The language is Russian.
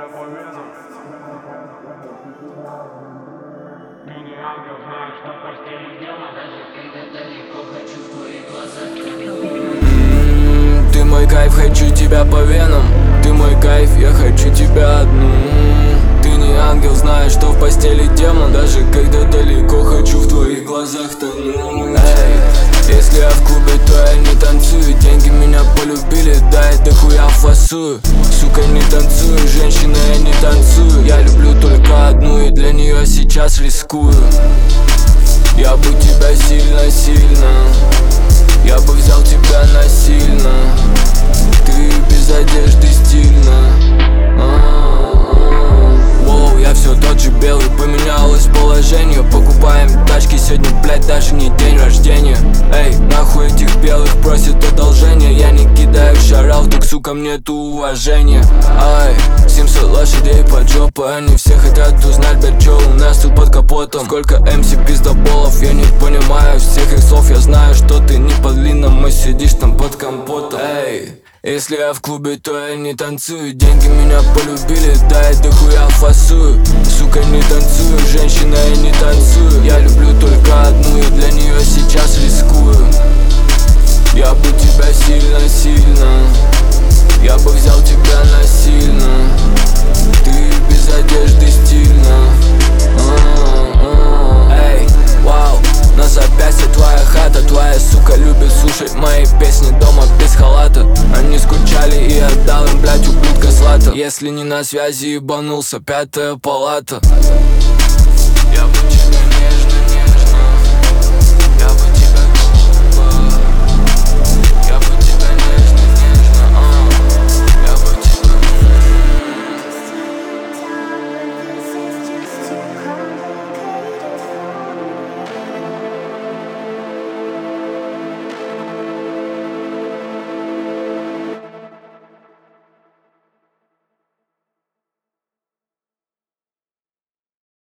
Ты не ангел, знаешь, что в постели дело. Даже когда далеко, хочу в твоих глазах. Ты мой кайф, хочу тебя по венам. Ты мой кайф, я хочу тебя одну. Ты не ангел, знаешь, что в постели демон. Даже когда далеко, хочу в твоих глазах тонуть. Эй, если я в клубе, то я не танцую. Деньги меня полюбили, да я дохуя фасую. Сука, не танцую, женщина, я не танцую. Я люблю только одну и для нее сейчас рискую. Я бы тебя сильно-сильно, я бы взял тебя насильно. Ты без одежды стильно. Воу, я все тот же белый, поменялось положение. Покупаем тачки, сегодня, блять, даже не день рождения. Эй, нахуй этих белых просит одолжение. Я не кидаю шарауток, сука, мне нету уважения. Ай, 700 лошадей под жопу, они все хотят узнать, блять, что у нас тут под капотом. Сколько МС пиздоболов, я не понимаю всех их слов. Я знаю, что ты не под длинным, и сидишь там под компотом. Эй, если я в клубе, то я не танцую. Деньги меня полюбили, да я дохуя фасую. Сука, не танцую, женщина, я не танцую. Я люблю только одну и для нее сейчас рискую. Я бы тебя сильно-сильно, я бы взял тебя насильно. Ты без одежды стильно. Эй, вау, на запястье твоя хата. Твоя сука любит слушать мои песни дома без халата. Они скучали и отдал им, блять, ублюдка злата. Если не на связи, ебанулся, 5-я палата. Я бы